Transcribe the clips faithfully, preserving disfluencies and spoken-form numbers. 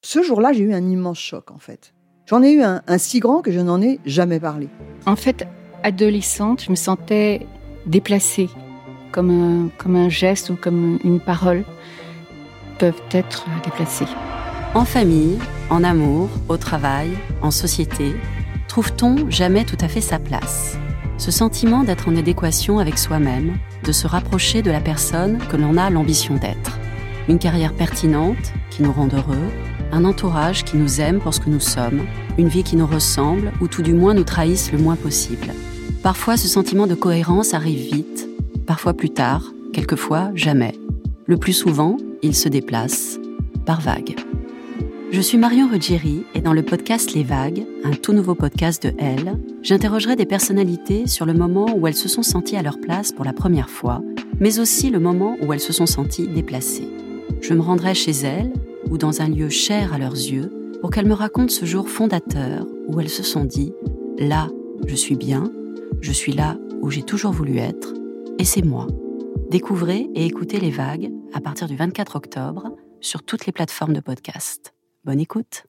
Ce jour-là, j'ai eu un immense choc, en fait. J'en ai eu un, un si grand que je n'en ai jamais parlé. En fait, adolescente, je me sentais déplacée, comme un, comme un geste ou comme une parole peuvent être déplacées. En famille, en amour, au travail, en société, trouve-t-on jamais tout à fait sa place ? Ce sentiment d'être en adéquation avec soi-même, de se rapprocher de la personne que l'on a l'ambition d'être. Une carrière pertinente qui nous rend heureux, un entourage qui nous aime pour ce que nous sommes, une vie qui nous ressemble ou tout du moins nous trahisse le moins possible. Parfois, ce sentiment de cohérence arrive vite, parfois plus tard, quelquefois jamais. Le plus souvent, il se déplace par vagues. Je suis Marion Ruggieri et dans le podcast Les Vagues, un tout nouveau podcast de Elle, j'interrogerai des personnalités sur le moment où elles se sont senties à leur place pour la première fois, mais aussi le moment où elles se sont senties déplacées. Je me rendrai chez elles ou dans un lieu cher à leurs yeux pour qu'elles me racontent ce jour fondateur où elles se sont dit « Là, je suis bien, je suis là où j'ai toujours voulu être, et c'est moi ». Découvrez et écoutez Les Vagues à partir du vingt-quatre octobre sur toutes les plateformes de podcast. Bonne écoute.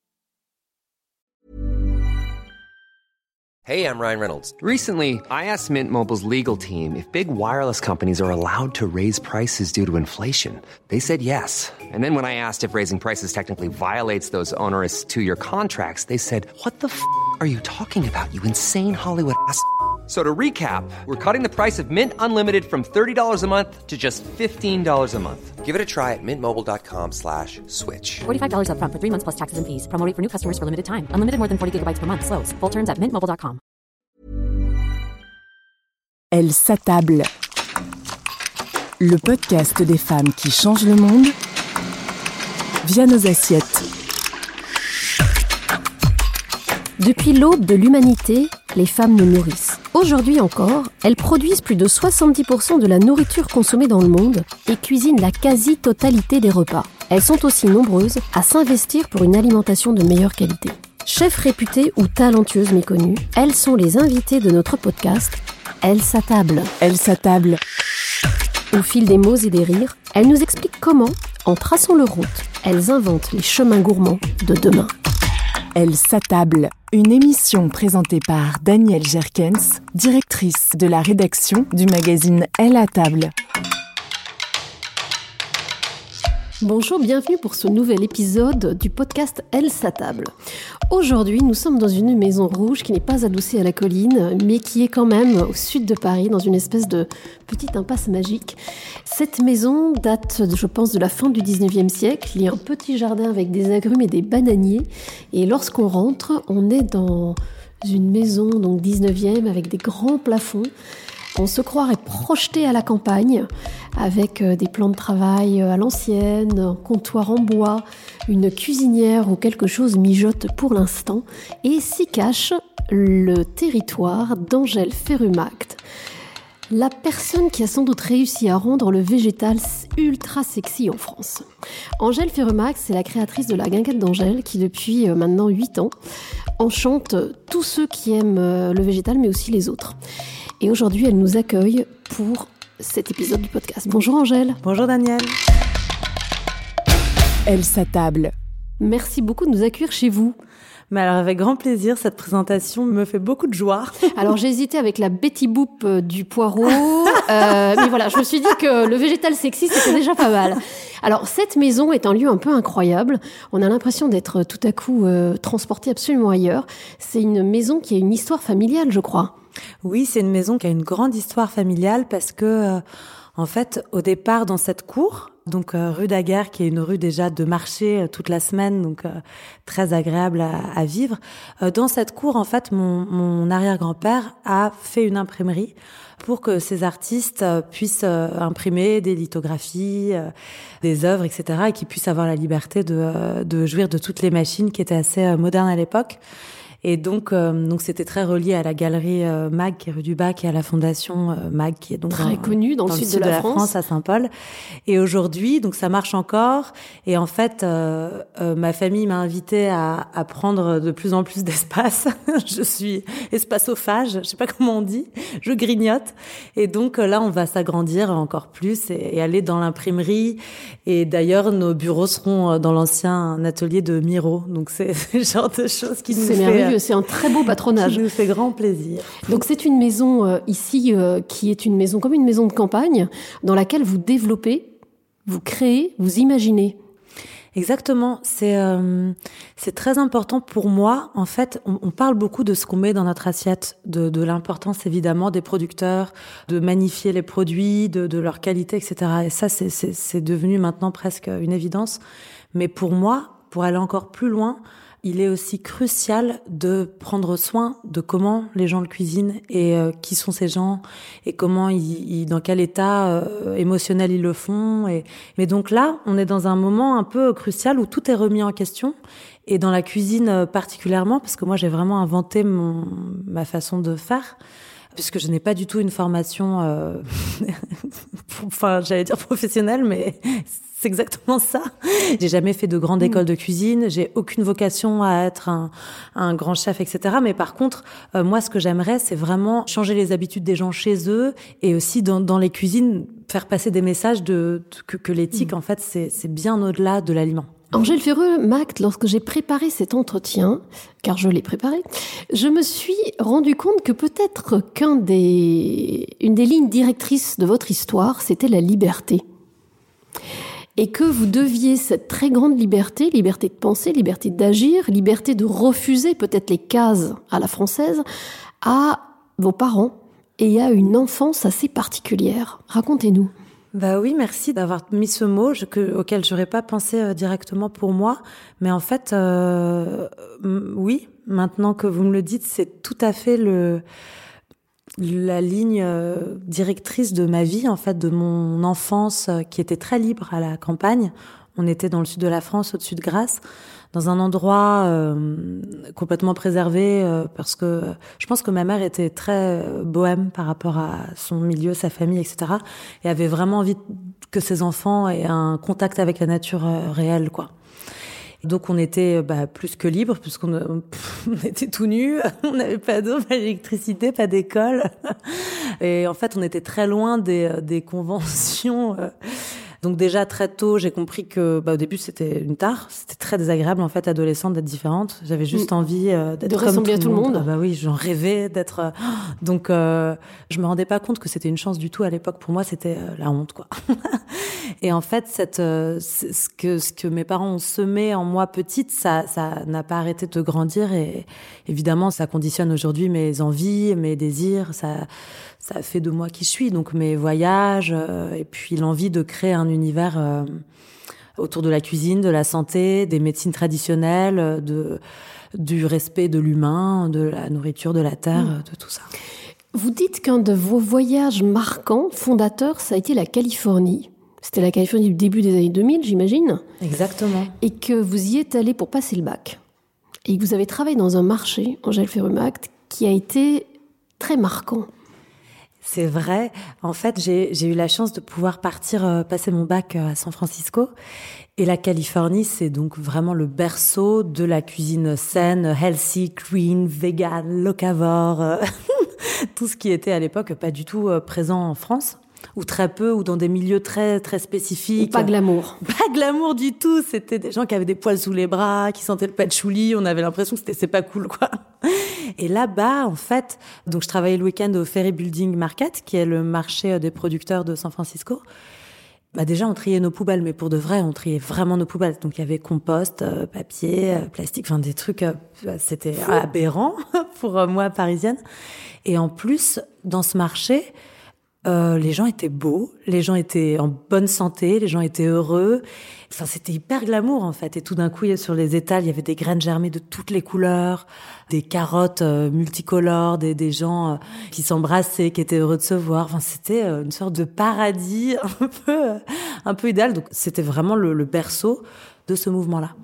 Hey, I'm Ryan Reynolds. Recently, I asked Mint Mobile's legal team if big wireless companies are allowed to raise prices due to inflation. They said yes. And then when I asked if raising prices technically violates those onerous two-year contracts, they said, "What the f*** are you talking about, you insane Hollywood ass?" So to recap, we're cutting the price of Mint Unlimited from thirty dollars a month to just fifteen dollars a month. Give it a try at mintmobile.com slash switch. forty-five dollars up front for three months plus taxes and fees. Promo rate for new customers for limited time. Unlimited more than forty gigabytes per month. Slows full terms at mint mobile dot com. Elle s'attable. Le podcast des femmes qui changent le monde via nos assiettes. Depuis l'aube de l'humanité, les femmes nous nourrissent. Aujourd'hui encore, elles produisent plus de soixante-dix pour cent de la nourriture consommée dans le monde et cuisinent la quasi-totalité des repas. Elles sont aussi nombreuses à s'investir pour une alimentation de meilleure qualité. Chefs réputées ou talentueuses méconnues, elles sont les invitées de notre podcast « Elles s'attablent ». Elle s'attable. Au fil des mots et des rires, elles nous expliquent comment, en traçant leur route, elles inventent les chemins gourmands de demain. Elle s'attable. Une émission présentée par Danielle Jerkens, directrice de la rédaction du magazine Elle à table. Bonjour, bienvenue pour ce nouvel épisode du podcast Elle s'attable. Aujourd'hui, nous sommes dans une maison rouge qui n'est pas adossée à la colline, mais qui est quand même au sud de Paris, dans une espèce de petite impasse magique. Cette maison date, je pense, de la fin du dix-neuvième siècle. Il y a un petit jardin avec des agrumes et des bananiers. Et lorsqu'on rentre, on est dans une maison donc dix-neuvième avec des grands plafonds. On se croirait projeté à la campagne, avec des plans de travail à l'ancienne, un comptoir en bois, une cuisinière où quelque chose mijote pour l'instant, et s'y cache le territoire d'Angèle Férumact, la personne qui a sans doute réussi à rendre le végétal ultra sexy en France. Angèle Férumact, c'est la créatrice de la Guinguette d'Angèle, qui depuis maintenant huit ans enchante tous ceux qui aiment le végétal, mais aussi les autres. Et aujourd'hui, elle nous accueille pour cet épisode du podcast. Bonjour Angèle. Bonjour Danielle. Elle s'attable. Merci beaucoup de nous accueillir chez vous. Mais alors avec grand plaisir, cette présentation me fait beaucoup de joie. Alors j'ai hésité avec la Betty Boop du poireau, euh, mais voilà, je me suis dit que le végétal sexy c'était déjà pas mal. Alors cette maison est un lieu un peu incroyable, on a l'impression d'être tout à coup euh, transporté absolument ailleurs. C'est une maison qui a une histoire familiale, je crois. Oui, c'est une maison qui a une grande histoire familiale parce que, euh, en fait, au départ, dans cette cour, donc euh, rue Daguerre, qui est une rue déjà de marché euh, toute la semaine, donc euh, très agréable à, à vivre. Euh, dans cette cour, en fait, mon, mon arrière-grand-père a fait une imprimerie pour que ces artistes euh, puissent euh, imprimer des lithographies, euh, des œuvres, et cetera, et qu'ils puissent avoir la liberté de, euh, de jouir de toutes les machines qui étaient assez euh, modernes à l'époque. Et donc, euh, donc c'était très relié à la galerie euh, Mag, qui est rue du Bac, et à la fondation euh, Mag, qui est donc très connue dans, dans le sud, sud de, la, de la France. France, à Saint-Paul. Et aujourd'hui, donc ça marche encore. Et en fait, euh, euh, ma famille m'a invitée à, à prendre de plus en plus d'espace. Je suis espacophage, je sais pas comment on dit. Je grignote. Et donc là, on va s'agrandir encore plus et, et aller dans l'imprimerie. Et d'ailleurs, nos bureaux seront dans l'ancien atelier de Miro. Donc c'est ce genre de choses qui nous c'est fait... C'est merveilleux, c'est un très beau patronage. Qui nous fait grand plaisir. Donc c'est une maison euh, ici euh, qui est une maison comme une maison de campagne dans laquelle vous développez, vous créez, vous imaginez. Exactement, c'est euh, c'est très important pour moi. En fait, on, on parle beaucoup de ce qu'on met dans notre assiette, de, de l'importance évidemment des producteurs, de magnifier les produits, de, de leur qualité, et cetera. Et ça, c'est, c'est, c'est devenu maintenant presque une évidence. Mais pour moi, pour aller encore plus loin, il est aussi crucial de prendre soin de comment les gens le cuisinent et euh, qui sont ces gens et comment ils, ils dans quel état euh, émotionnel ils le font. Et mais donc là, on est dans un moment un peu crucial où tout est remis en question et dans la cuisine euh, particulièrement parce que moi j'ai vraiment inventé mon ma façon de faire. Puisque je n'ai pas du tout une formation, euh, enfin, j'allais dire professionnelle, mais c'est exactement ça. J'ai jamais fait de grande école de cuisine, j'ai aucune vocation à être un, un grand chef, et cetera. Mais par contre, euh, moi, ce que j'aimerais, c'est vraiment changer les habitudes des gens chez eux et aussi dans, dans les cuisines, faire passer des messages de, de que, que l'éthique, mmh. en fait, c'est, c'est bien au-delà de l'aliment. Angèle Ferreux-Mact, lorsque j'ai préparé cet entretien, car je l'ai préparé, je me suis rendu compte que peut-être qu'une des, une des lignes directrices de votre histoire, c'était la liberté. Et que vous deviez cette très grande liberté, liberté de penser, liberté d'agir, liberté de refuser peut-être les cases à la française, à vos parents et à une enfance assez particulière. Racontez-nous. Bah oui, merci d'avoir mis ce mot je, que, auquel j'aurais pas pensé euh, directement pour moi. Mais en fait, euh, oui, maintenant que vous me le dites, c'est tout à fait le, la ligne euh, directrice de ma vie, en fait, de mon enfance euh, qui était très libre à la campagne. On était dans le sud de la France, au-dessus de Grasse, dans un endroit euh, complètement préservé euh, parce que je pense que ma mère était très bohème par rapport à son milieu, sa famille, et cetera. Et avait vraiment envie que ses enfants aient un contact avec la nature euh, réelle, quoi. Et donc on était bah, plus que libre puisqu'on pff, on était tout nus, on n'avait pas d'eau, pas d'électricité, pas d'école. Et en fait, on était très loin des, des conventions. Euh, Donc déjà très tôt, j'ai compris que bah, au début c'était une tare, c'était très désagréable en fait adolescente d'être différente. J'avais juste mmh. envie euh, d'être de comme ressembler tout le monde. monde. Ah bah oui, j'en rêvais d'être. Euh... Donc euh, je me rendais pas compte que c'était une chance du tout à l'époque. Pour moi, c'était euh, la honte quoi. Et en fait, cette euh, ce que ce que mes parents ont semé en moi petite, ça ça n'a pas arrêté de grandir et évidemment ça conditionne aujourd'hui mes envies, mes désirs. Ça ça fait de moi qui je suis. Donc mes voyages euh, et puis l'envie de créer un univers euh, autour de la cuisine, de la santé, des médecines traditionnelles, de, du respect de l'humain, de la nourriture, de la terre, mmh. de tout ça. Vous dites qu'un de vos voyages marquants, fondateurs, ça a été la Californie. C'était la Californie du début des années deux mille, j'imagine. Exactement. Et que vous y êtes allé pour passer le bac. Et que vous avez travaillé dans un marché, Angèle Ferreux-Mact, qui a été très marquant. C'est vrai. En fait, j'ai, j'ai eu la chance de pouvoir partir euh, passer mon bac euh, à San Francisco. Et la Californie, c'est donc vraiment le berceau de la cuisine saine, healthy, green, vegan, locavore, euh, tout ce qui était à l'époque pas du tout euh, présent en France. Ou très peu, ou dans des milieux très très spécifiques. Ou pas glamour. Pas glamour du tout. C'était des gens qui avaient des poils sous les bras, qui sentaient le patchouli. On avait l'impression que c'était c'est pas cool, quoi. Et là-bas, en fait, donc je travaillais le week-end au Ferry Building Market, qui est le marché des producteurs de San Francisco. Bah déjà, on triait nos poubelles, mais pour de vrai, on triait vraiment nos poubelles. Donc il y avait compost, euh, papier, euh, plastique, enfin des trucs. Euh, c'était aberrant pour euh, moi parisienne. Et en plus, dans ce marché. Euh, les gens étaient beaux, les gens étaient en bonne santé, les gens étaient heureux. Enfin, c'était hyper glamour, en fait. Et tout d'un coup, sur les étals, il y avait des graines germées de toutes les couleurs, des carottes euh, multicolores, des, des gens euh, qui s'embrassaient, qui étaient heureux de se voir. Enfin, c'était euh, une sorte de paradis un peu, euh, un peu idéal. Donc, c'était vraiment le, le berceau de ce mouvement-là.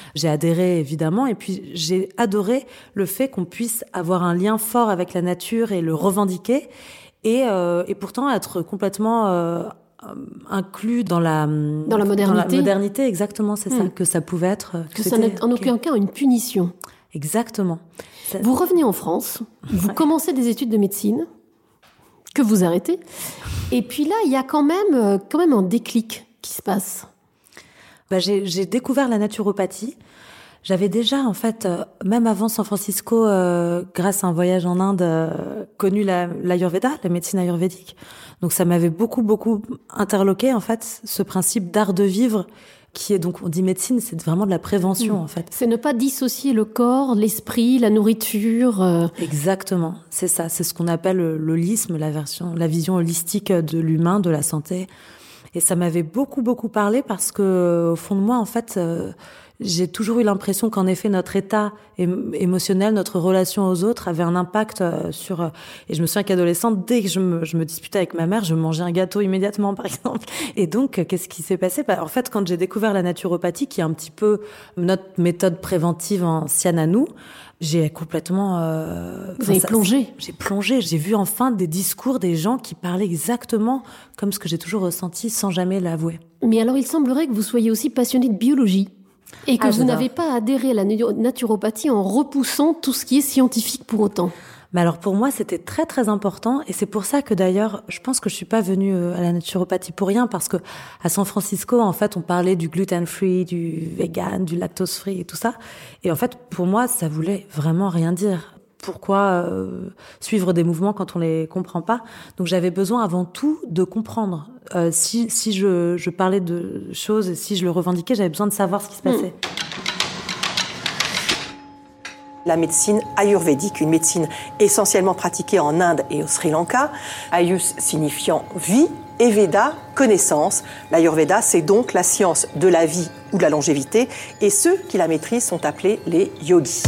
j'ai adhéré évidemment. Et puis j'ai adoré le fait qu'on puisse avoir un lien fort avec la nature et le revendiquer, et, euh, et pourtant être complètement euh, inclus dans la dans la modernité. Dans la modernité, exactement, c'est mmh. ça que ça pouvait être. Que, que ça n'est en aucun cas une punition. Exactement. Ça... Vous revenez en France, vous ouais. commencez des études de médecine, que vous arrêtez, et puis là, il y a quand même, quand même un déclic qui se passe. Bah, j'ai, j'ai découvert la naturopathie. J'avais déjà, en fait, euh, même avant San Francisco, euh, grâce à un voyage en Inde, euh, connu la, l'Ayurveda, la médecine ayurvédique. Donc ça m'avait beaucoup, beaucoup interloqué, en fait, ce principe d'art de vivre, qui est donc, on dit médecine, c'est vraiment de la prévention, mmh. en fait. C'est ne pas dissocier le corps, l'esprit, la nourriture. Euh... Exactement, c'est ça. C'est ce qu'on appelle l'holisme, la version, la vision holistique de l'humain, de la santé. Et ça m'avait beaucoup, beaucoup parlé parce que, au fond de moi, en fait, euh, j'ai toujours eu l'impression qu'en effet, notre état émotionnel, notre relation aux autres avait un impact sur... Et je me souviens qu'adolescente, dès que je me, je me disputais avec ma mère, je mangeais un gâteau immédiatement, par exemple. Et donc, qu'est-ce qui s'est passé ? En fait, quand j'ai découvert la naturopathie, qui est un petit peu notre méthode préventive ancienne à nous, j'ai complètement... Euh, Vous avez ça, plongé. J'ai plongé. J'ai vu enfin des discours des gens qui parlaient exactement comme ce que j'ai toujours ressenti sans jamais l'avouer. Mais alors, il semblerait que vous soyez aussi passionné de biologie. Et que ah, vous n'avez pas adhéré à la naturopathie en repoussant tout ce qui est scientifique pour autant. Mais alors pour moi, c'était très très important, et c'est pour ça que d'ailleurs, je pense que je suis pas venue à la naturopathie pour rien, parce que à San Francisco, en fait, on parlait du gluten-free, du vegan, du lactose-free et tout ça. Et en fait, pour moi, ça voulait vraiment rien dire. Pourquoi euh, suivre des mouvements quand on les comprend pas ? Donc j'avais besoin avant tout de comprendre. Euh, si si je, je parlais de choses, et si je le revendiquais, j'avais besoin de savoir ce qui se passait. Mmh. La médecine ayurvédique, une médecine essentiellement pratiquée en Inde et au Sri Lanka, ayus signifiant vie et Veda, connaissance. L'Ayurveda, c'est donc la science de la vie ou de la longévité, et ceux qui la maîtrisent sont appelés les yogis.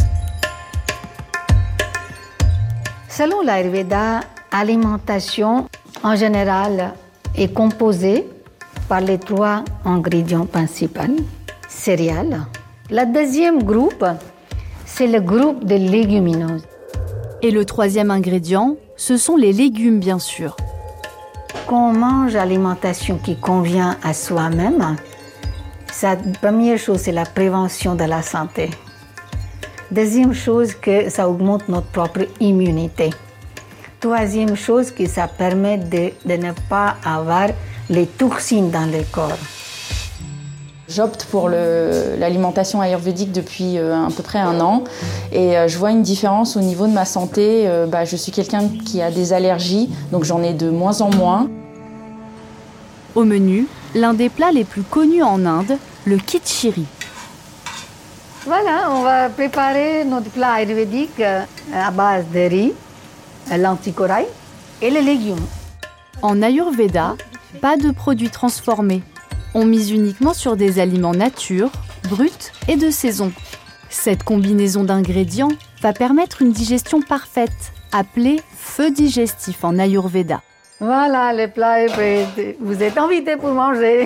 Selon l'Ayurveda, l'alimentation en général est composée par les trois ingrédients principaux, céréales. Le deuxième groupe, c'est le groupe des légumineuses. Et le troisième ingrédient, ce sont les légumes, bien sûr. Quand on mange l'alimentation qui convient à soi-même, la première chose, c'est la prévention de la santé. Deuxième chose, que ça augmente notre propre immunité. Troisième chose, que ça permet de, de ne pas avoir les toxines dans le corps. J'opte pour le, l'alimentation ayurvédique depuis euh, à peu près un an, et euh, je vois une différence au niveau de ma santé. Euh, bah, je suis quelqu'un qui a des allergies, donc j'en ai de moins en moins. Au menu, l'un des plats les plus connus en Inde, le kitchiri. Voilà, on va préparer notre plat ayurvédique à base de riz, lentilles corail et les légumes. En Ayurveda, pas de produits transformés. On mise uniquement sur des aliments nature, bruts et de saison. Cette combinaison d'ingrédients va permettre une digestion parfaite, appelée feu digestif en Ayurveda. Voilà, le plat est prêt. Vous êtes invités pour manger.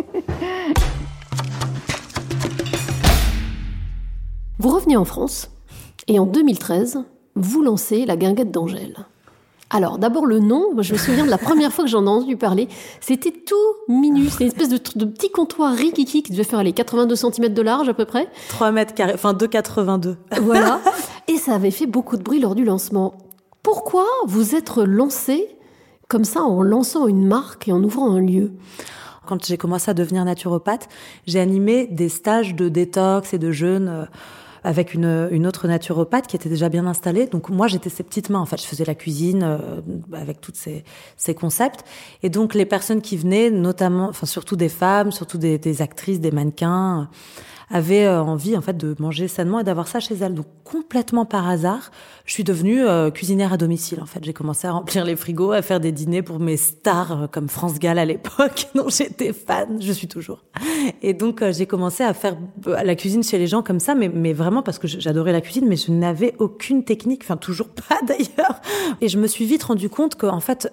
Vous revenez en France et en deux mille treize, vous lancez la guinguette d'Angèle. Alors, d'abord le nom, je me souviens de la première fois que j'en ai entendu parler, c'était tout minus, c'était une espèce de, de petit comptoir rikiki qui devait faire les quatre-vingt-deux centimètres de large à peu près. trois mètres carrés, enfin deux mètres quatre-vingt-deux. Voilà, et ça avait fait beaucoup de bruit lors du lancement. Pourquoi vous êtes lancé comme ça en lançant une marque et en ouvrant un lieu ? Quand j'ai commencé à devenir naturopathe, j'ai animé des stages de détox et de jeûne euh, avec une, une autre naturopathe qui était déjà bien installée. Donc moi, j'étais ses petites mains. En fait, je faisais la cuisine euh, avec tous ces, ces concepts. Et donc, les personnes qui venaient, notamment, enfin surtout des femmes, surtout des, des actrices, des mannequins, euh, avaient euh, envie en fait de manger sainement et d'avoir ça chez elles. Donc complètement par hasard, je suis devenue euh, cuisinière à domicile. En fait, j'ai commencé à remplir les frigos, à faire des dîners pour mes stars euh, comme France Gall à l'époque, dont j'étais fan, je suis toujours. Et donc euh, j'ai commencé à faire euh, la cuisine chez les gens comme ça, mais mais vraiment parce que j'adorais la cuisine, mais je n'avais aucune technique, enfin toujours pas d'ailleurs. Et je me suis vite rendu compte que en fait euh,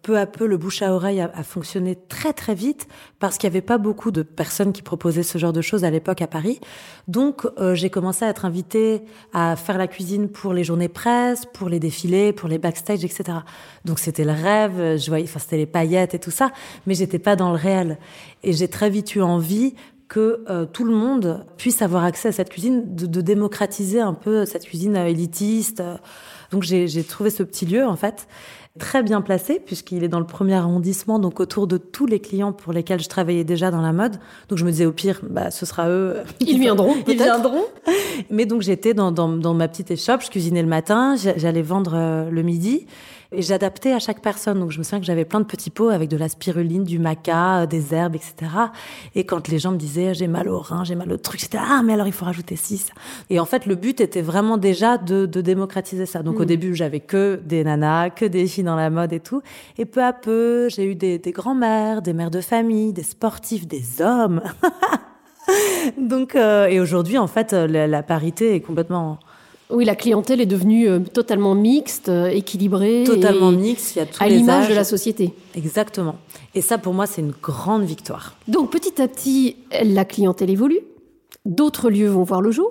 peu à peu, le bouche à oreille a, a fonctionné très très vite parce qu'il y avait pas beaucoup de personnes qui proposaient ce genre de choses à l'époque à Paris. Donc, euh, j'ai commencé à être invitée à faire la cuisine pour les journées presse, pour les défilés, pour les backstage, et cetera. Donc, c'était le rêve. Je voyais, enfin, c'était les paillettes et tout ça, mais j'étais pas dans le réel. Et j'ai très vite eu envie que euh, tout le monde puisse avoir accès à cette cuisine, de, de démocratiser un peu cette cuisine euh, élitiste. Donc, j'ai, j'ai trouvé ce petit lieu, en fait, très bien placé, puisqu'il est dans le premier arrondissement, donc autour de tous les clients pour lesquels je travaillais déjà dans la mode. Donc je me disais, au pire, bah, ce sera eux. Ils viendront, Ils viendront. Mais donc j'étais dans, dans, dans ma petite échoppe, je cuisinais le matin, j'allais vendre euh, le midi. Et j'adaptais à chaque personne. Donc, je me souviens que j'avais plein de petits pots avec de la spiruline, du maca, des herbes, et cetera. Et quand les gens me disaient, j'ai mal au rein, j'ai mal au truc, j'étais, ah, mais alors il faut rajouter ci, ça. Et en fait, le but était vraiment déjà de, de démocratiser ça. Donc, mmh. au début, j'avais que des nanas, que des filles dans la mode et tout. Et peu à peu, j'ai eu des, des grands-mères, des mères de famille, des sportifs, des hommes. Donc, euh, et aujourd'hui, en fait, la, la parité est complètement... Oui, la clientèle est devenue euh, totalement mixte, euh, équilibrée. Totalement mixte, il y a tous à les l'image âges. de la société. Exactement. Et ça, pour moi, c'est une grande victoire. Donc, petit à petit, la clientèle évolue. D'autres lieux vont voir le jour.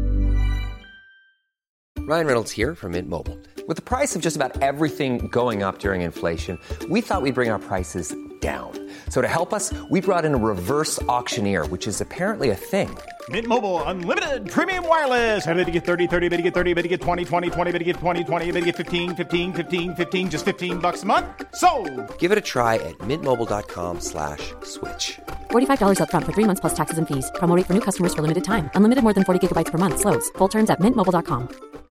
Ryan Reynolds here from Mint Mobile. With the price of just about everything going up during inflation, we thought we'd bring our prices down. So to help us, we brought in a reverse auctioneer, which is apparently a thing. Mint Mobile Unlimited Premium Wireless. How to get thirty, thirty, how to get thirty, how to get twenty, twenty, twenty, how to get twenty, twenty, how to get fifteen, fifteen, fifteen, fifteen, just fifteen bucks a month? Sold! Give it a try at mintmobile.com slash switch. forty-five dollars up front for three months plus taxes and fees. Promo rate for new customers for limited time. Unlimited more than forty gigabytes per month. Slows full terms at mint mobile dot com.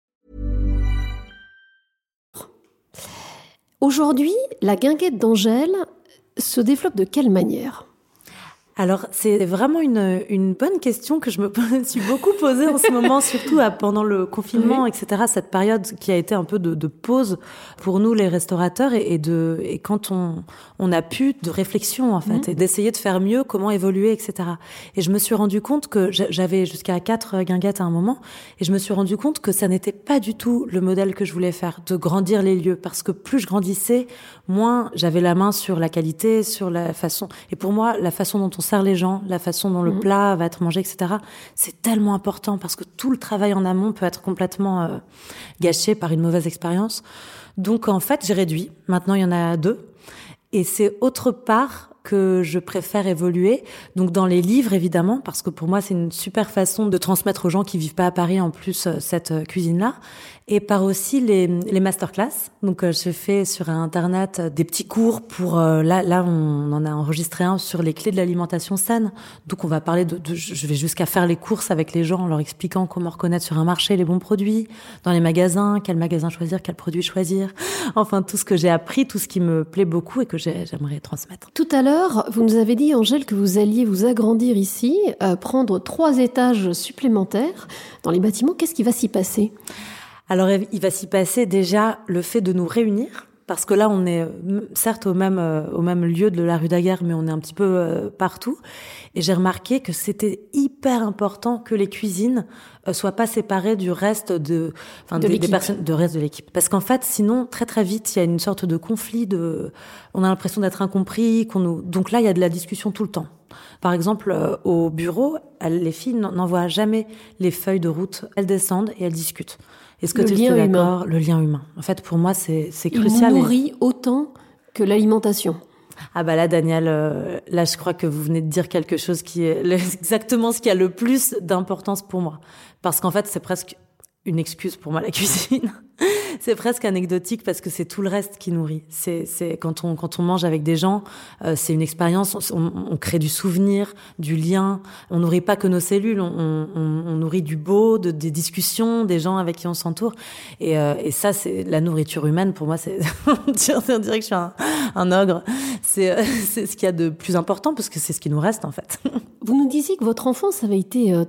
Aujourd'hui, la guinguette d'Angèle se développe de quelle manière ? Alors, c'est vraiment une, une bonne question que je me suis beaucoup posée en ce moment, surtout à, pendant le confinement, oui. et cetera. Cette période qui a été un peu de, de pause pour nous, les restaurateurs, et, et, de, et quand on, on a pu de réflexion, en fait, mmh. et d'essayer de faire mieux, comment évoluer, et cetera. Et je me suis rendu compte que j'avais jusqu'à quatre guinguettes à un moment, et je me suis rendu compte que ça n'était pas du tout le modèle que je voulais faire, de grandir les lieux, parce que plus je grandissais, moins j'avais la main sur la qualité, sur la façon. Et pour moi, la façon dont on sert les gens, la façon dont le mmh. plat va être mangé, et cetera. C'est tellement important parce que tout le travail en amont peut être complètement euh, gâché par une mauvaise expérience. Donc en fait, j'ai réduit. Maintenant, il y en a deux. Et c'est autre part que je préfère évoluer. Donc dans les livres, évidemment, parce que pour moi, c'est une super façon de transmettre aux gens qui vivent pas à Paris, en plus, cette cuisine-là. Et par aussi les, les masterclass. Donc je fais sur Internet des petits cours pour... Euh, là, là, on en a enregistré un sur les clés de l'alimentation saine. Donc on va parler de... de je vais jusqu'à faire les courses avec les gens en leur expliquant comment reconnaître sur un marché les bons produits, dans les magasins, quel magasin choisir, quel produit choisir. Enfin, tout ce que j'ai appris, tout ce qui me plaît beaucoup et que j'ai, j'aimerais transmettre. Tout à l'heure, vous nous avez dit, Angèle, que vous alliez vous agrandir ici, euh, prendre trois étages supplémentaires dans les bâtiments. Qu'est-ce qui va s'y passer ? Alors, il va s'y passer déjà le fait de nous réunir, parce que là, on est certes au même, euh, au même lieu de la rue Daguerre, mais on est un petit peu euh, partout. Et j'ai remarqué que c'était hyper important que les cuisines euh, soient pas séparées du reste de, enfin, de des, des personnes, de reste de l'équipe. Parce qu'en fait, sinon, très très vite, il y a une sorte de conflit, de, on a l'impression d'être incompris, qu'on nous, donc là, il y a de la discussion tout le temps. Par exemple, euh, au bureau, elles, les filles n'envoient jamais les feuilles de route. Elles descendent et elles discutent. Est-ce que tu es d'accord ? Le lien humain. En fait, pour moi, c'est, c'est crucial. Il nourrit et... autant que l'alimentation. Ah bah là, Daniel, euh, là, je crois que vous venez de dire quelque chose qui est exactement ce qui a le plus d'importance pour moi. Parce qu'en fait, c'est presque une excuse pour moi, la cuisine. C'est presque anecdotique parce que c'est tout le reste qui nourrit. C'est, c'est quand on quand on mange avec des gens, euh, c'est une expérience. On, on crée du souvenir, du lien. On nourrit pas que nos cellules. On, on, on nourrit du beau, de, des discussions, des gens avec qui on s'entoure. Et, euh, et ça, c'est la nourriture humaine. Pour moi, c'est on dirait que je suis un, un ogre. C'est c'est ce qu'il y a de plus important parce que c'est ce qui nous reste en fait. Vous nous disiez que votre enfance avait été euh...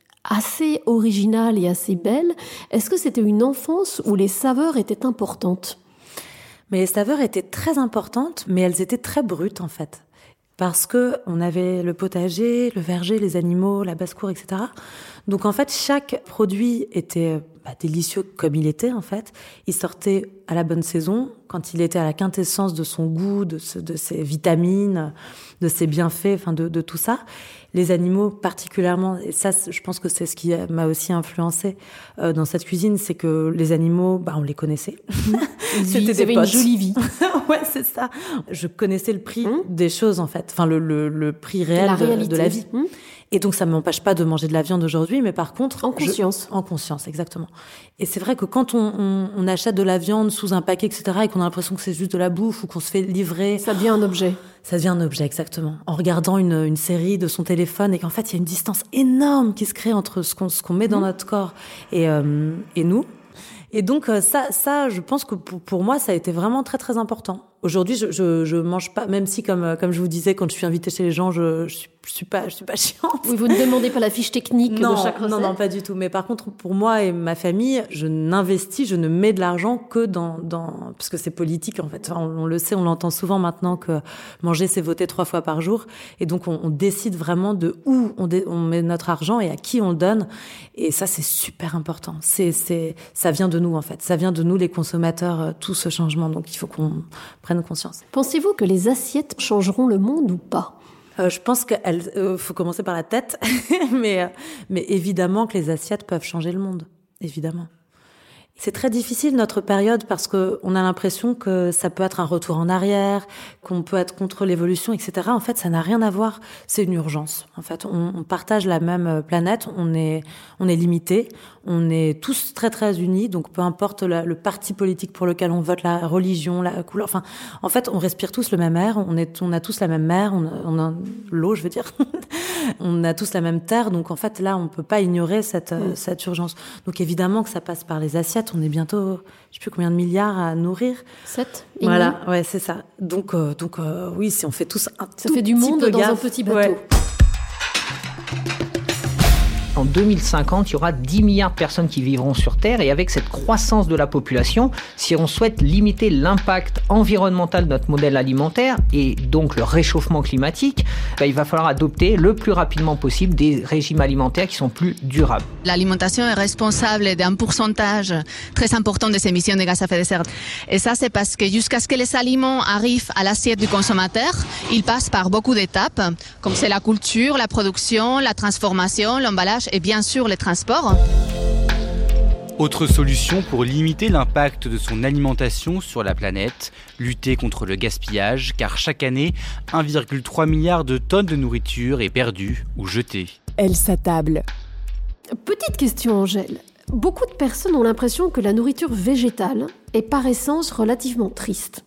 assez originale et assez belle. Est-ce que c'était une enfance où les saveurs étaient importantes ? Mais les saveurs étaient très importantes, mais elles étaient très brutes en fait. Parce que on avait le potager, le verger, les animaux, la basse-cour, et cetera. Donc en fait, chaque produit était bah, délicieux comme il était en fait. Il sortait à la bonne saison, quand il était à la quintessence de son goût, de, ce, de ses vitamines, de ses bienfaits, enfin de, de tout ça. Les animaux particulièrement, et ça je pense que c'est ce qui m'a aussi influencée euh, dans cette cuisine, c'est que les animaux, bah, on les connaissait. C'était des potes. Une jolie vie. Ouais, c'est ça. Je connaissais le prix mmh. des choses en fait, enfin le, le, le prix réel la de, de la vie. Mmh. Et donc, ça ne m'empêche pas de manger de la viande aujourd'hui, mais par contre... En conscience. Je, en conscience, exactement. Et c'est vrai que quand on, on, on achète de la viande sous un paquet, et cetera, et qu'on a l'impression que c'est juste de la bouffe ou qu'on se fait livrer... Ça devient un objet. Ça devient un objet, exactement. En regardant une, une série de son téléphone, et qu'en fait, il y a une distance énorme qui se crée entre ce qu'on, ce qu'on met dans mmh. notre corps et, euh, et nous. Et donc, ça, ça, je pense que pour, pour moi, ça a été vraiment très, très important. Aujourd'hui, je, je, je mange pas, même si, comme, comme je vous disais, quand je suis invitée chez les gens, je, je suis, je suis pas, je suis pas chiante. Oui, vous ne demandez pas la fiche technique non, de chaque recette. Non, non, pas du tout. Mais par contre, pour moi et ma famille, je n'investis, je ne mets de l'argent que dans, dans, parce que c'est politique, en fait. Enfin, on, on le sait, on l'entend souvent maintenant que manger, c'est voter trois fois par jour. Et donc, on, on décide vraiment de où on, dé, on met notre argent et à qui on le donne. Et ça, c'est super important. C'est, c'est, ça vient de nous, en fait. Ça vient de nous, les consommateurs, tout ce changement. Donc, il faut qu'on prenne conscience. Pensez-vous que les assiettes changeront le monde ou pas ? Euh, je pense qu'il euh, faut commencer par la tête, mais, euh, mais évidemment que les assiettes peuvent changer le monde, évidemment. C'est très difficile notre période parce que on a l'impression que ça peut être un retour en arrière, qu'on peut être contre l'évolution, et cetera. En fait, ça n'a rien à voir. C'est une urgence. En fait, on, on partage la même planète. On est, on est limité. On est tous très très unis. Donc, peu importe la, le parti politique pour lequel on vote, la religion, la couleur. Enfin, en fait, on respire tous le même air. On est, on a tous la même mer. On a, on a l'eau, je veux dire. On a tous la même terre. Donc, en fait, là, on peut pas ignorer cette, mmh. cette urgence. Donc, évidemment que ça passe par les assiettes. On est bientôt, je sais plus combien de milliards à nourrir. Sept. Voilà, ouais, c'est ça. Donc, euh, donc, euh, oui, si on fait tous un ça fait du monde dans gaffe, un petit bateau. Ouais. En deux mille cinquante, il y aura dix milliards de personnes qui vivront sur Terre et avec cette croissance de la population, si on souhaite limiter l'impact environnemental de notre modèle alimentaire et donc le réchauffement climatique, bah, il va falloir adopter le plus rapidement possible des régimes alimentaires qui sont plus durables. L'alimentation est responsable d'un pourcentage très important des émissions de gaz à effet de serre. Et ça, c'est parce que jusqu'à ce que les aliments arrivent à l'assiette du consommateur, ils passent par beaucoup d'étapes, comme c'est la culture, la production, la transformation, l'emballage et bien sûr les transports. Autre solution pour limiter l'impact de son alimentation sur la planète, lutter contre le gaspillage, car chaque année, un virgule trois milliard de tonnes de nourriture est perdue ou jetée. Elle s'attable. Petite question, Angèle. Beaucoup de personnes ont l'impression que la nourriture végétale est par essence relativement triste.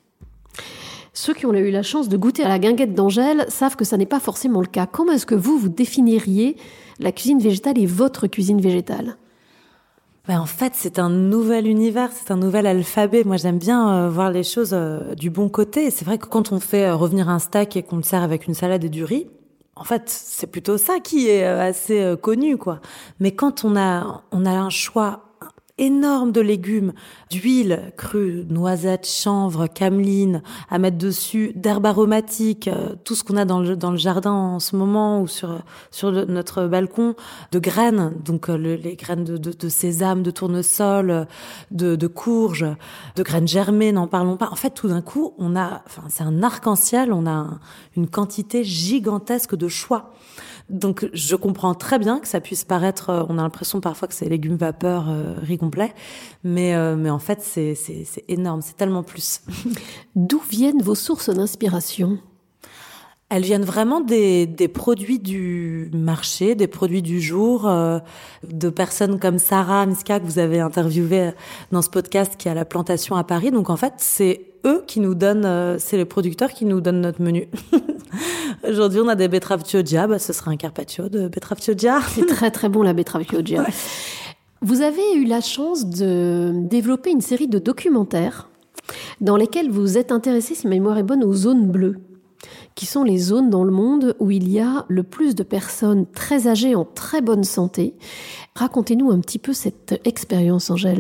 Ceux qui ont eu la chance de goûter à la guinguette d'Angèle savent que ça n'est pas forcément le cas. Comment est-ce que vous, vous définiriez la cuisine végétale et votre cuisine végétale ? Ben en fait, c'est un nouvel univers, c'est un nouvel alphabet. Moi, j'aime bien euh, voir les choses euh, du bon côté. Et c'est vrai que quand on fait euh, revenir un steak et qu'on le sert avec une salade et du riz, en fait, c'est plutôt ça qui est euh, assez euh, connu, quoi. Mais quand on a, on a un choix énorme de légumes, d'huile crue, noisettes, chanvre, cameline, à mettre dessus, d'herbes aromatiques, euh, tout ce qu'on a dans le, dans le jardin en ce moment ou sur, sur le, notre balcon, de graines, donc euh, le, les graines de, de, de sésame, de tournesol, de, de courge, de graines germées, n'en parlons pas. En fait, tout d'un coup, on a, enfin, c'est un arc-en-ciel, on a un, une quantité gigantesque de choix. Donc, je comprends très bien que ça puisse paraître, on a l'impression parfois que c'est légumes vapeur, euh, riz complet, mais, euh, mais en fait, c'est, c'est, c'est énorme, c'est tellement plus. D'où viennent vos sources d'inspiration ? Elles viennent vraiment des, des produits du marché, des produits du jour, euh, de personnes comme Sarah Miska que vous avez interviewée dans ce podcast qui a la plantation à Paris. Donc, en fait, c'est eux qui nous donnent, euh, c'est les producteurs qui nous donnent notre menu. Aujourd'hui, on a des betteraves chioggia, bah, ce sera un carpaccio de betteraves chioggia. C'est très très bon la betterave chioggia. Ouais. Vous avez eu la chance de développer une série de documentaires dans lesquels vous êtes intéressé, si ma mémoire est bonne, aux zones bleues, qui sont les zones dans le monde où il y a le plus de personnes très âgées en très bonne santé. Racontez-nous un petit peu cette expérience, Angèle.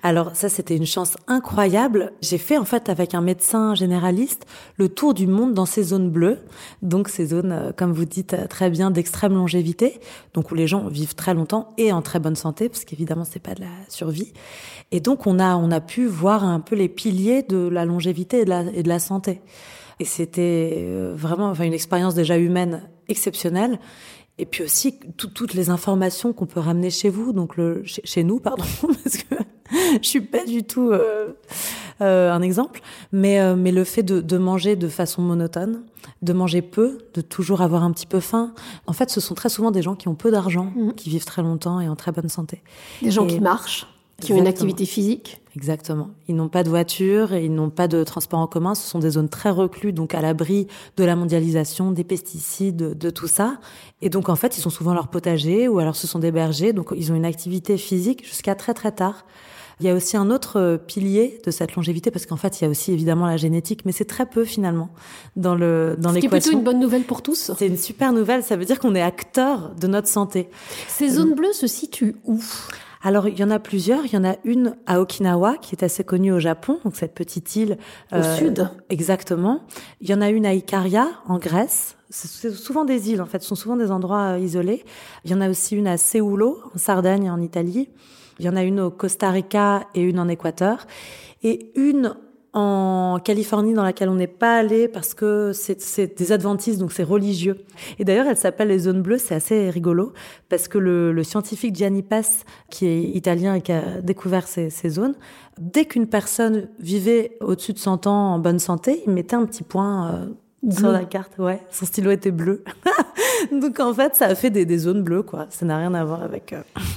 Alors ça, c'était une chance incroyable. J'ai fait en fait avec un médecin généraliste le tour du monde dans ces zones bleues. Donc ces zones, comme vous dites très bien, d'extrême longévité, donc où les gens vivent très longtemps et en très bonne santé, parce qu'évidemment c'est pas de la survie. Et donc on a on a pu voir un peu les piliers de la longévité et de la, et de la santé. Et c'était vraiment enfin une expérience déjà humaine exceptionnelle. Et puis aussi tout, toutes les informations qu'on peut ramener chez vous, donc le chez, chez nous, pardon, parce que je suis pas du tout euh, euh, un exemple, mais euh, mais le fait de, de manger de façon monotone, de manger peu, de toujours avoir un petit peu faim. En fait, ce sont très souvent des gens qui ont peu d'argent, mmh. qui vivent très longtemps et en très bonne santé. Des gens et, qui marchent, qui exactement. ont une activité physique. Exactement. Ils n'ont pas de voiture et ils n'ont pas de transport en commun. Ce sont des zones très recluses, donc à l'abri de la mondialisation, des pesticides, de, de tout ça. Et donc, en fait, ils sont souvent à leur potager ou alors ce sont des bergers. Donc, ils ont une activité physique jusqu'à très, très tard. Il y a aussi un autre pilier de cette longévité, parce qu'en fait, il y a aussi évidemment la génétique, mais c'est très peu finalement dans le dans l'équation. C'est plutôt une bonne nouvelle pour tous. C'est une super nouvelle. Ça veut dire qu'on est acteur de notre santé. Ces zones bleues se situent où ? Alors, il y en a plusieurs. Il y en a une à Okinawa, qui est assez connue au Japon, donc cette petite île. Au euh, sud. Exactement. Il y en a une à Ikaria, en Grèce. C'est souvent des îles, en fait. Ce sont souvent des endroits isolés. Il y en a aussi une à Seulo, en Sardaigne, en Italie. Il y en a une au Costa Rica et une en Équateur. Et une en Californie dans laquelle on n'est pas allé parce que c'est, c'est des adventistes, donc c'est religieux. Et d'ailleurs, elle s'appelle les zones bleues, c'est assez rigolo parce que le, le scientifique Gianni Pes, qui est italien et qui a découvert ces, ces zones, dès qu'une personne vivait au-dessus de cent ans en bonne santé, il mettait un petit point euh, sur la carte. Ouais, son stylo était bleu. Donc en fait, ça a fait des, des zones bleues, quoi. Ça n'a rien à voir avec... Euh...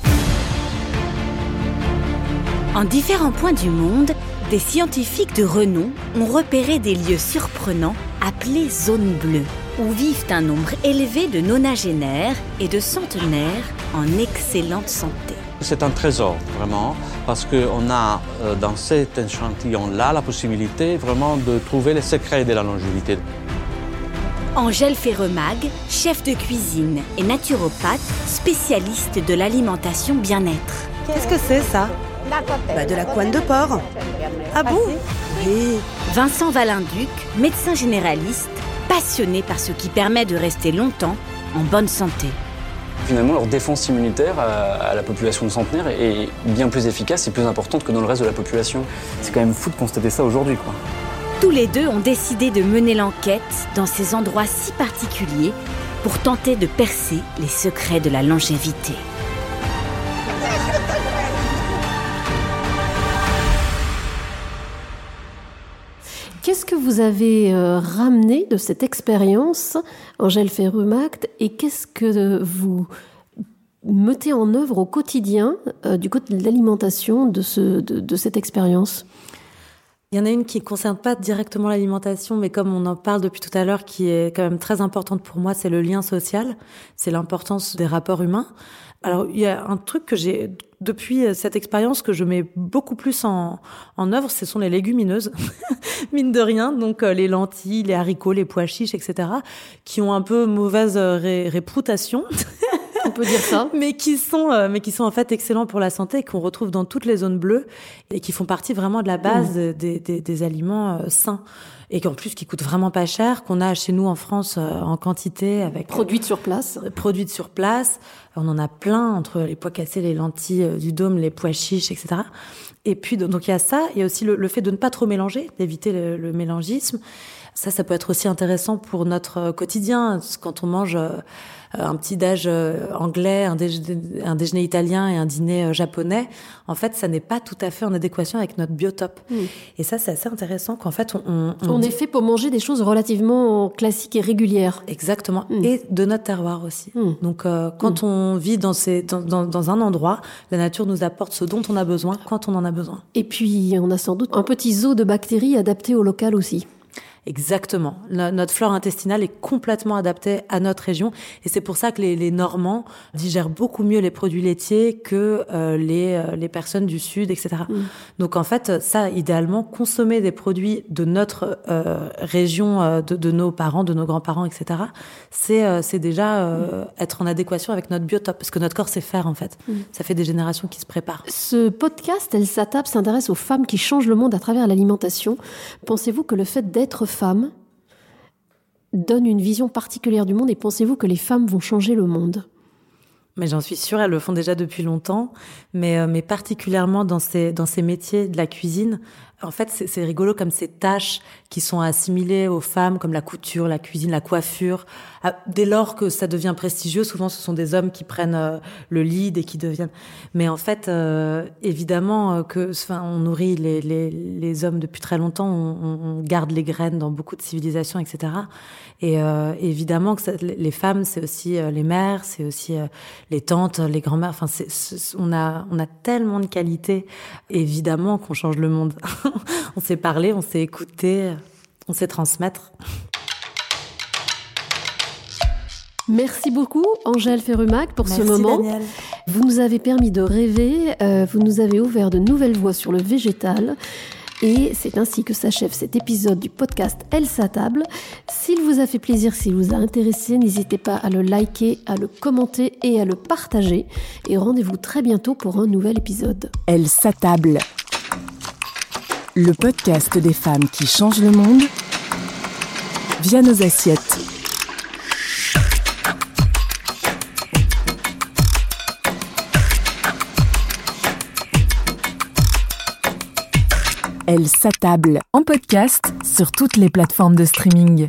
En différents points du monde, des scientifiques de renom ont repéré des lieux surprenants appelés zones bleues, où vivent un nombre élevé de nonagénaires et de centenaires en excellente santé. C'est un trésor, vraiment, parce qu'on a euh, dans cet échantillon-là la possibilité vraiment de trouver les secrets de la longévité. Angèle Ferremag, chef de cuisine et naturopathe, spécialiste de l'alimentation bien-être. Qu'est-ce que c'est ça ? Bah de la couenne de porc. Ah bon ? Oui. Vincent Valinduc, médecin généraliste, passionné par ce qui permet de rester longtemps en bonne santé. Finalement, leur défense immunitaire à la population de centenaires est bien plus efficace et plus importante que dans le reste de la population. C'est quand même fou de constater ça aujourd'hui, quoi. Tous les deux ont décidé de mener l'enquête dans ces endroits si particuliers pour tenter de percer les secrets de la longévité. Qu'est-ce que vous avez euh, ramené de cette expérience, Angèle Ferremag, et qu'est-ce que vous mettez en œuvre au quotidien euh, du côté de l'alimentation de, ce, de, de cette expérience ? Il y en a une qui ne concerne pas directement l'alimentation, mais comme on en parle depuis tout à l'heure, qui est quand même très importante pour moi, c'est le lien social, c'est l'importance des rapports humains. Alors, il y a un truc que j'ai, depuis cette expérience, que je mets beaucoup plus en, en œuvre, ce sont les légumineuses, mine de rien. Donc, euh, les lentilles, les haricots, les pois chiches, et cetera, qui ont un peu mauvaise ré- réputation. On peut dire ça. mais qui sont, euh, mais qui sont en fait excellents pour la santé, qu'on retrouve dans toutes les zones bleues et qui font partie vraiment de la base mmh. des, des, des aliments euh, sains. Et qu'en plus, qui coûtent vraiment pas cher, qu'on a chez nous en France euh, en quantité avec... Produites sur place. Euh, produites sur place. On en a plein, entre les pois cassés, les lentilles euh, du Dôme, les pois chiches, et cetera. Et puis, donc il y a ça. Il y a aussi le, le fait de ne pas trop mélanger, d'éviter le, le mélangisme. Ça, ça peut être aussi intéressant pour notre quotidien. Quand on mange euh, un petit déj anglais, un déjeuner, un déjeuner italien et un dîner japonais, en fait, ça n'est pas tout à fait en adéquation avec notre biotope. Mmh. Et ça, c'est assez intéressant qu'en fait, on... On, on, on dit... est fait pour manger des choses relativement classiques et régulières. Exactement. Mmh. Et de notre terroir aussi. Mmh. Donc, euh, quand mmh. on vit dans, ces, dans, dans, dans un endroit, la nature nous apporte ce dont on a besoin quand on en a besoin. Et puis, on a sans doute un petit zoo de bactéries adapté au local aussi. Exactement. Le, notre flore intestinale est complètement adaptée à notre région et c'est pour ça que les, les Normands digèrent beaucoup mieux les produits laitiers que euh, les, euh, les personnes du Sud, et cetera. Mmh. Donc en fait, ça, idéalement, consommer des produits de notre euh, région, euh, de, de nos parents, de nos grands-parents, et cetera, c'est, euh, c'est déjà euh, mmh. être en adéquation avec notre biotope, parce que notre corps sait faire en fait. Mmh. Ça fait des générations qui se préparent. Ce podcast, Elle s'attape, s'intéresse aux femmes qui changent le monde à travers l'alimentation. Pensez-vous que le fait d'être femme donne une vision particulière du monde et pensez-vous que les femmes vont changer le monde ? Mais j'en suis sûre, elles le font déjà depuis longtemps, mais, euh, mais particulièrement dans ces, dans ces métiers de la cuisine. En fait, c'est, c'est rigolo comme ces tâches qui sont assimilées aux femmes, comme la couture, la cuisine, la coiffure. Dès lors que ça devient prestigieux, souvent ce sont des hommes qui prennent euh, le lead et qui deviennent... Mais en fait, euh, évidemment que, enfin, on nourrit les, les, les hommes depuis très longtemps, on, on garde les graines dans beaucoup de civilisations, et cetera. Et euh, évidemment que ça, les femmes, c'est aussi euh, les mères, c'est aussi euh, les tantes, les grand-mères. Enfin, c'est, c'est, on a, on a tellement de qualités. Évidemment qu'on change le monde. On sait parler, on sait écouter, on sait transmettre. Merci beaucoup, Angèle Férumac, pour Merci, ce moment. Daniel. Vous nous avez permis de rêver, euh, vous nous avez ouvert de nouvelles voies sur le végétal. Et c'est ainsi que s'achève cet épisode du podcast Elle s'attable. S'il vous a fait plaisir, s'il vous a intéressé, n'hésitez pas à le liker, à le commenter et à le partager. Et rendez-vous très bientôt pour un nouvel épisode. Elle s'attable. Le podcast des femmes qui changent le monde via nos assiettes. Elle s'attable en podcast sur toutes les plateformes de streaming.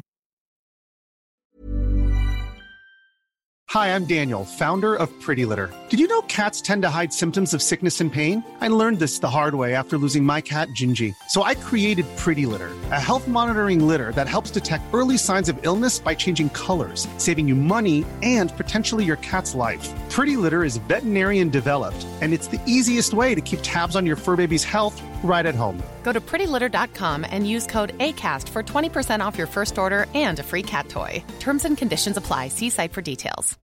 Hi, I'm Daniel, founder of Pretty Litter. Did you know cats tend to hide symptoms of sickness and pain? I learned this the hard way after losing my cat, Gingy. So I created Pretty Litter, a health monitoring litter that helps detect early signs of illness by changing colors, saving you money and potentially your cat's life. Pretty Litter is veterinarian developed, and it's the easiest way to keep tabs on your fur baby's health right at home. Go to pretty litter dot com and use code ACAST for twenty percent off your first order and a free cat toy. Terms and conditions apply. See site for details.